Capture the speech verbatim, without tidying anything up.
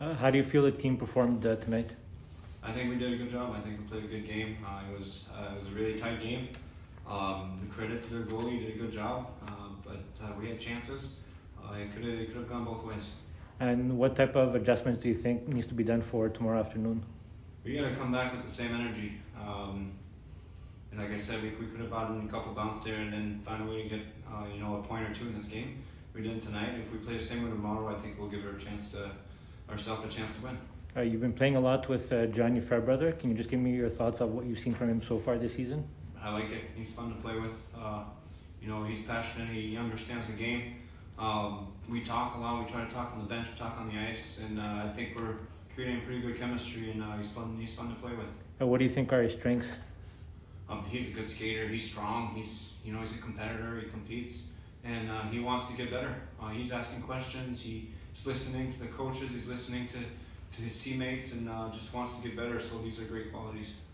Uh, how do you feel the team performed uh, tonight? I think we did a good job. I think we played a good game. Uh, it was uh, it was a really tight game. Um, the credit to their goalie, he did a good job, uh, but uh, we had chances. Uh, it could have it could have gone both ways. And what type of adjustments do you think needs to be done for tomorrow afternoon? We got to come back with the same energy. Um, and like I said, we, we could have gotten a couple bounce there and then find a way to get uh, you know a point or two in this game. We didn't tonight. If we play the same way tomorrow, I think we'll give her a chance to ourselves a chance to win. Uh, you've been playing a lot with uh, Johnny Fairbrother. Can you just give me your thoughts on what you've seen from him so far this season? I like it. He's fun to play with. Uh, you know, he's passionate. He understands the game. Um, we talk a lot. We try to talk on the bench, we talk on the ice, and uh, I think we're creating pretty good chemistry. And uh, he's fun. He's fun to play with. Uh, what do you think are his strengths? Um, he's a good skater. He's strong. He's you know he's a competitor. He competes, and uh, he wants to get better. Uh, he's asking questions. He's listening to the coaches. He's listening to to his teammates, and uh, just wants to get better. So these are great qualities.